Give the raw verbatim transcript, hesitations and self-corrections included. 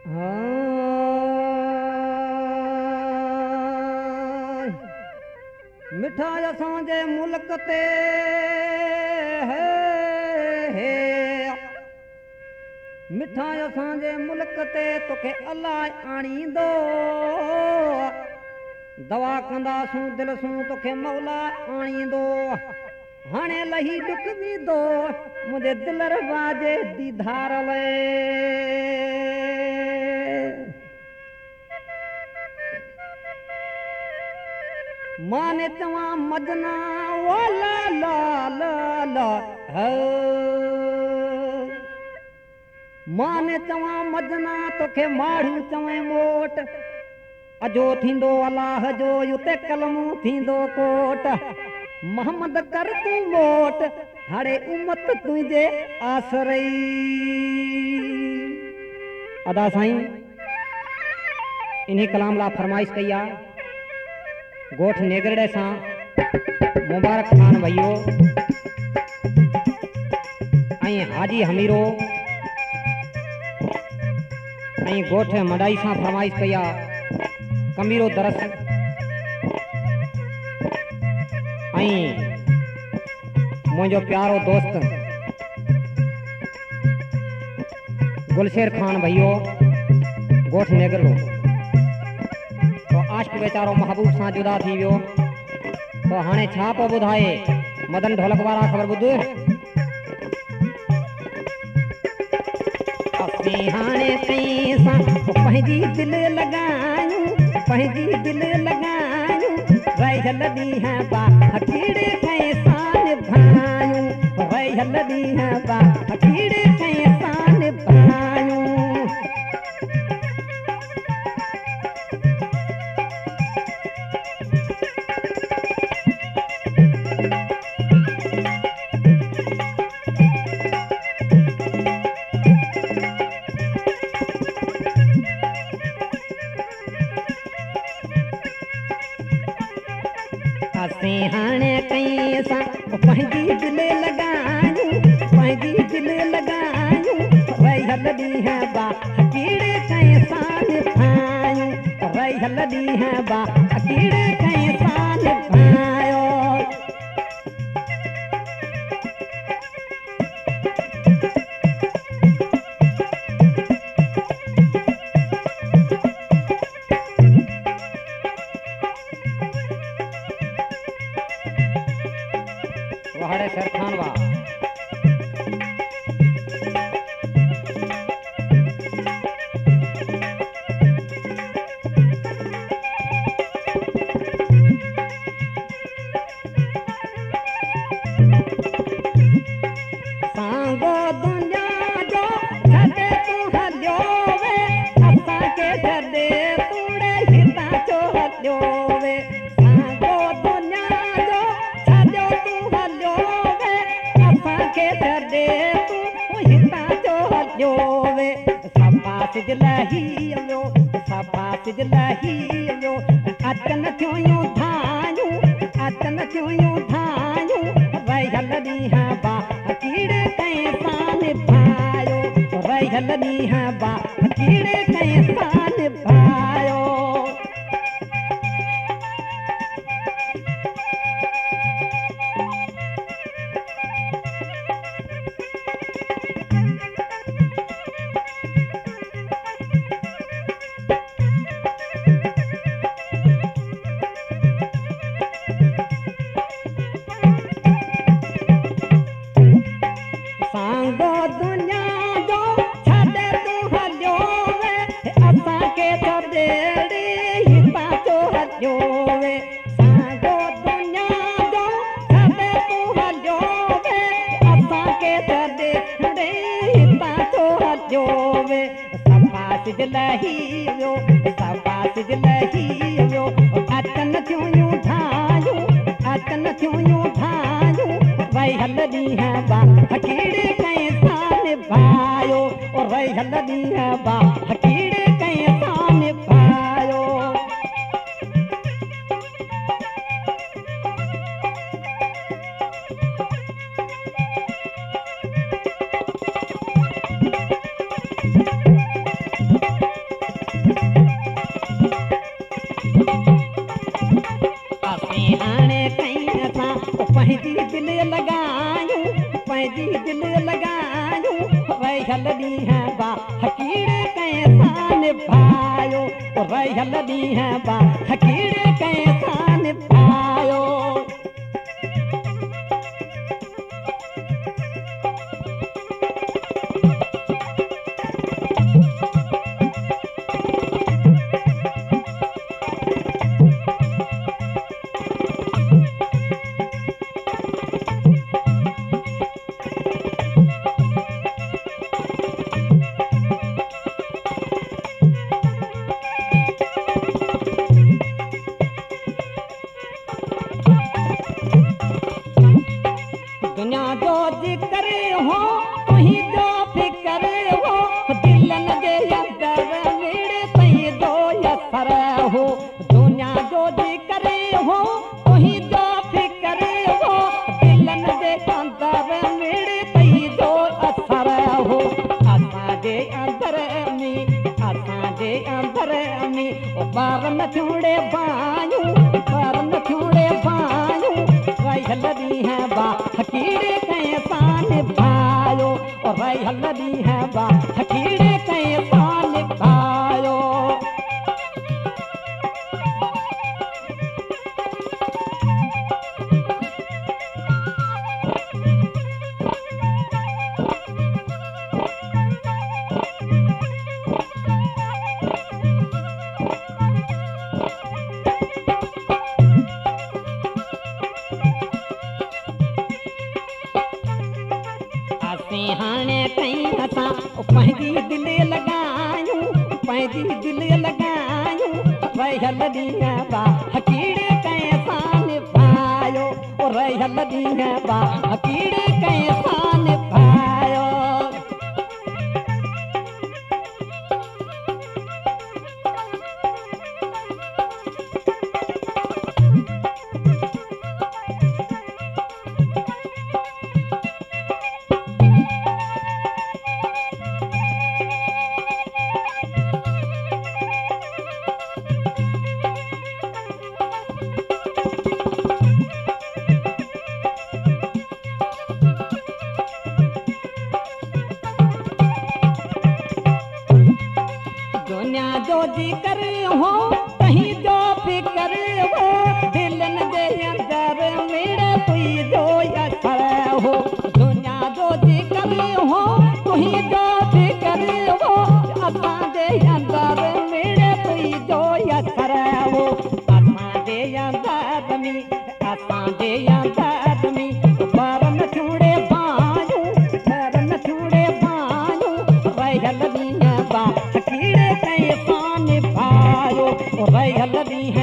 हाँ, मिठाई असांजे मुल्क ते है, है मिठाई असांजे मुल्क ते तोखे अलाह आणींदो दवा कंदासूं दिल सूं तोखे मौला आणींदो हाणे लही डुकवी दो मुझे दिल रवाजे दीदार वे माने चवा मजना वाला ला ला ला माने चवा मजना तोखे मारू चवे मोट अजो थींदो अलाह जो युते कलमू थींदो कोट मोहम्मद कर तू मोट हाणे उम्मत तुझे आसरई अदा साईं इन्हीं कलाम ला फरमाइश कई आ गोठ नेगरड़े सां मुबारक खान भैयो ऐं हाजी हमीरो ऐं गोठ मडाई सां फरमाइश कई आ कमीरो दरस ऐं मुंहिंजो प्यारो दोस्त गुलशेर खान भैयो गोठ नेगरड़ो तो आशिक़ बेचारो महबूब सां जुदा थी वियो तो हाणे छा पियो ॿुधाए मदन ढोलक वारा ख़बर ॿुध असीं हाणे कई सां पंहिंजी दिलि लॻायूं पंहिंजी दिलि लॻायूं रहियल ॾींहं बा हकीड़े खैं सां निभायूं रहियल ॾींहं बा हकीड़े खैं सां निभायूं असीं हाणे कई सां पंहिंजी दिलि लॻायूं पंहिंजी दिलि लॻायूं रहियल ॾींहं बा हकीड़े खैं सां निभायूं रहियल ॾींहं बा हकीड़े खैं सां निभायो वहाड़े सरखान वा सांगो दुनिया जो छॾे तू हलियो वे असांखे छॾे तूड़े हितां जो हलियो वे सांगो दुनिया जो छॾियो तू हलियो वे असांखे छॾे तू हितां जो हलियो वे सफ़ा सिज लही वियो सफ़ा सिज लही वियो अचन थियूं धायूं अचन थियूं धायूं रहियल ॾींहं बा हकीड़े खैं सां निभायो रहियल ॾींहं बा हकीड़े खैं सां निभायो सांगो दुनिया जो छॾे तू हलियो वे असांखे छॾे हितां जो हलियो वे सांगो दुनिया जो छॾे तू हलियो वे असांखे छॾे हितां जो हलियो वे सफ़ा सिज लही वियो सफ़ा सिज लही वियो अचन थियूं धायूं अचन थियूं धायूं रहियल ॾींहं बा हकीड़े खैं सां निभायो रहियल ॾींहं बा हकीड़े खैं सां निभायो पंहिंजी दिलि लॻायूं रहियल ॾींहं बा हकीड़े कंहिं सां निभायो रहियल ॾींहं बा हकीड़े कंहिं सां निभायो दुनिया जो जिक्र हो तुंहिंजो फिकर हो दिलनि जे अंदर मिड़े तुंहिंजो असर हो दुनिया जो जिक्र हो तुंहिंजो फिकर हो दिलनि जे अंदर मिड़े तुंहिंजो असर हो असांजे अंदर में असांजे अंदर में ॿार न थियूंड़े बायूं ॿार न थियूंड़े बायूं रहियल ॾींहं बा हकीड़े कंहिं सां निभायो रहियल ॾींहं बा हकीड़े कंहिं सां निभायो असीं हाणे कई असां पंहिंजी दिलि लॻायूं पंहिंजी दिलि लॻायूं रहियल ॾींहं बा हकीड़े कंहिं सां निभायो रहियल ॾींहं बा हकीड़े कंहिं सां निभायो दुनिया जो जिक्र हो तुंहिंजो फिकर हो दिलनि जे अंदर मिड़े तुंहिंजो असर हो दुनिया जो जिक्र हो तुंहिंजो फिकर हो असांजे अंदर मिड़े तुंहिंजो असर हो असांजे अंदर में असांजे अंदर में ॿार न थियूंड़े बायूं ॿार न थियूंड़े बायूं रहियल ॾींहं बा हकीड़े कंहिं सां निभायो रहियल ॾींहं